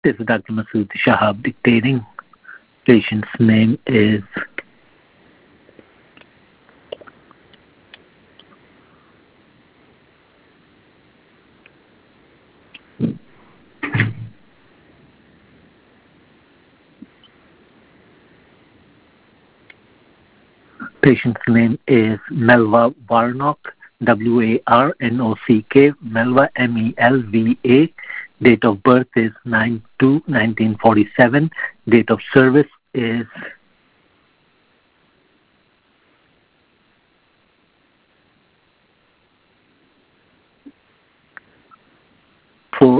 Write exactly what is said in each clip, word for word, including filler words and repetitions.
This is Doctor Masood Shahab dictating. Patient's name is Patient's name is Melva Warnock, W A R N O C K, Melva, M E L V A. Date of birth is nine two nineteen forty-seven. Date of service is four,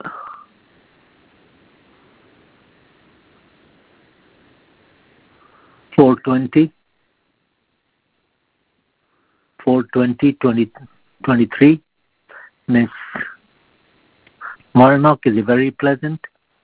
four twenty, four twenty, twenty twenty-three. Miss Warnock is a very pleasant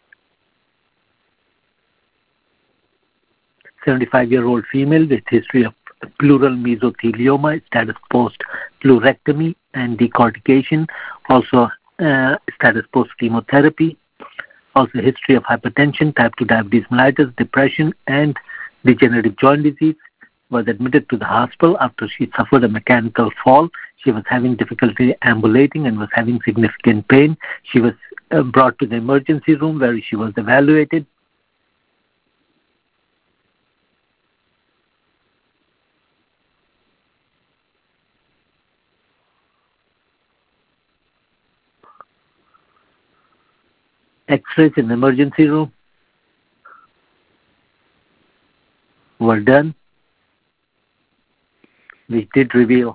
seventy-five-year-old female with history of pleural mesothelioma, status post pleurectomy and decortication, also uh, status post chemotherapy, also history of hypertension, type two diabetes mellitus, depression, and degenerative joint disease. Was admitted to the hospital after she suffered a mechanical fall. She was having difficulty ambulating and was having significant pain. She was uh, brought to the emergency room where she was evaluated. X-rays in the emergency room were done, which did reveal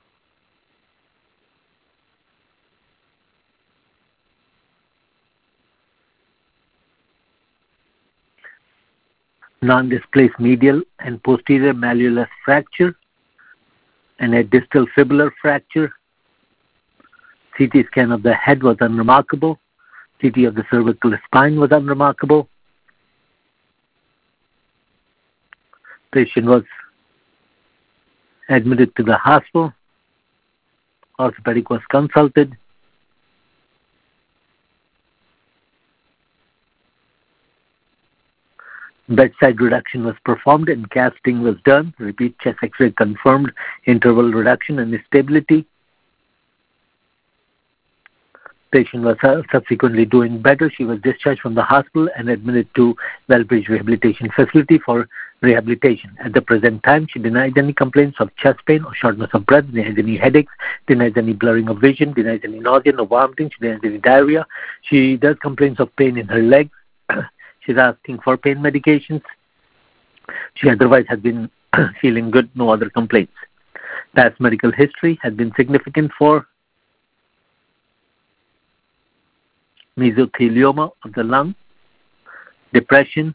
non-displaced medial and posterior malleolus fracture and a distal fibular fracture. C T scan of the head was unremarkable. C T of the cervical spine was unremarkable. Patient was admitted to the hospital. Orthopedic was consulted. Bedside reduction was performed and casting was done. Repeat chest X-ray confirmed interval reduction and stability. Patient was uh, subsequently doing better. She was discharged from the hospital and admitted to Wellbridge Rehabilitation Facility for rehabilitation. At the present time, she denies any complaints of chest pain or shortness of breath, denies any headaches, denies any blurring of vision, denies any nausea, no vomiting, she denies any diarrhea. She does complaints of pain in her legs. She's asking for pain medications. She otherwise has been feeling good, no other complaints. Past medical history has been significant for mesothelioma of the lung, depression,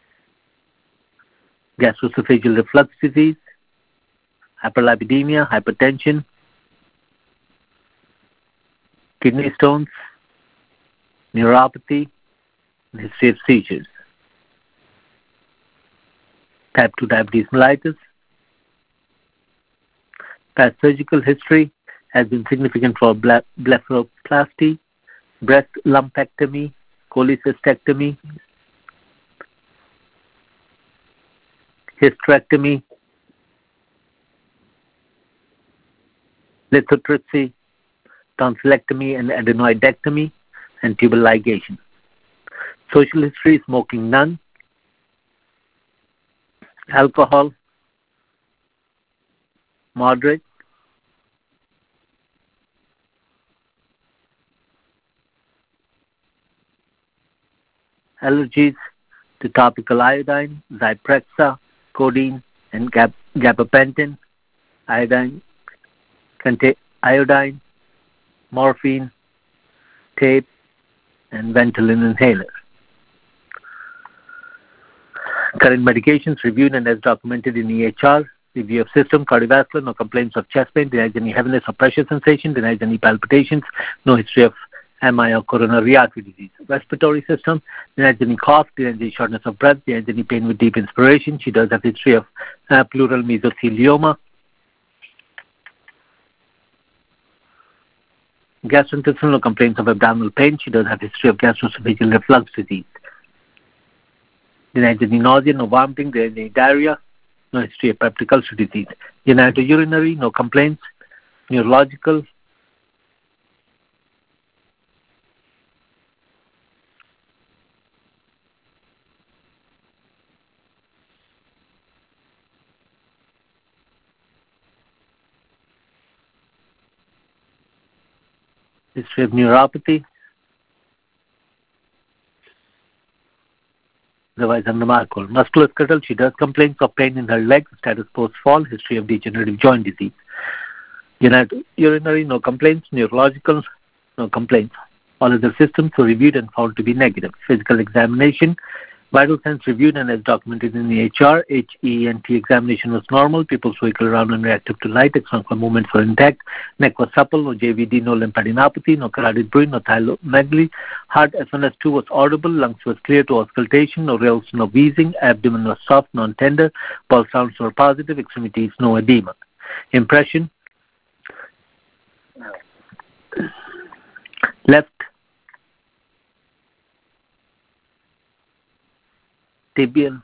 gastroesophageal reflux disease, hyperlipidemia, hypertension, kidney stones, neuropathy, and history of seizures. Type two diabetes mellitus. Past surgical history has been significant for blepharoplasty, breast lumpectomy, cholecystectomy, hysterectomy, lithotripsy, tonsillectomy and adenoidectomy, and tubal ligation. Social history, smoking none, alcohol, moderate, allergies to topical iodine, Zyprexa, codeine, and gab- gabapentin, iodine, contain iodine, morphine, tape, and Ventolin inhaler. Current medications reviewed and as documented in E H R. Review of system, cardiovascular, no complaints of chest pain, denies any heaviness or pressure sensation, denies any palpitations, no history of M I or coronary artery disease. Respiratory system, denies any cough, denies any shortness of breath, denies any pain with deep inspiration. She does have history of uh, pleural mesothelioma. Gastrointestinal, no complaints of abdominal pain. She does have history of gastroesophageal reflux disease. Denies any nausea, no vomiting, there is any diarrhea, no history of peptic ulcer disease. Genitourinary, no complaints. Neurological, history of neuropathy, otherwise unremarkable. Musculoskeletal, she does complaints of pain in her legs, status post-fall, history of degenerative joint disease. Urinary, no complaints. Neurological, no complaints. All other systems were reviewed and found to be negative. Physical examination, vital signs reviewed and as documented in the H R. H E N T examination was normal. Pupils wiggled around and reactive to light. External movements were intact. Neck was supple. No J V D, no lymphadenopathy, no carotid bruit, no thyromegaly. Heart S one S two was audible. Lungs was clear to auscultation. No rales, no wheezing. Abdomen was soft, non-tender. Pulse sounds were positive. Extremities, no edema. Impression, left tibial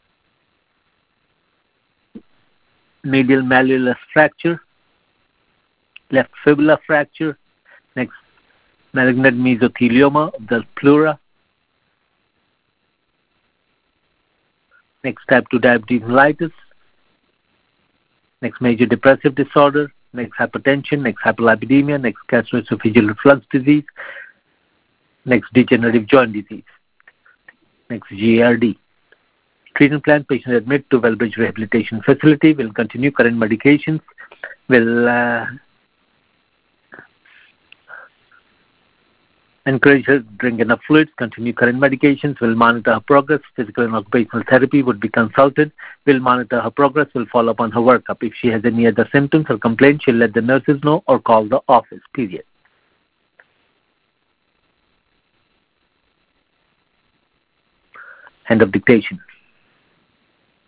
medial malleolus fracture, left fibula fracture, next malignant mesothelioma of the pleura, next type two diabetes mellitus, next major depressive disorder, next hypertension, next hyperlipidemia, next gastroesophageal reflux disease, next degenerative joint disease, next G A R D. Treatment plan, patient admitted to Wellbridge Rehabilitation Facility, will continue current medications, will uh, encourage her to drink enough fluids, continue current medications, will monitor her progress. Physical and occupational therapy would be consulted, will monitor her progress, will follow up on her workup. If she has any other symptoms or complaints, she'll let the nurses know or call the office, period. End of dictation.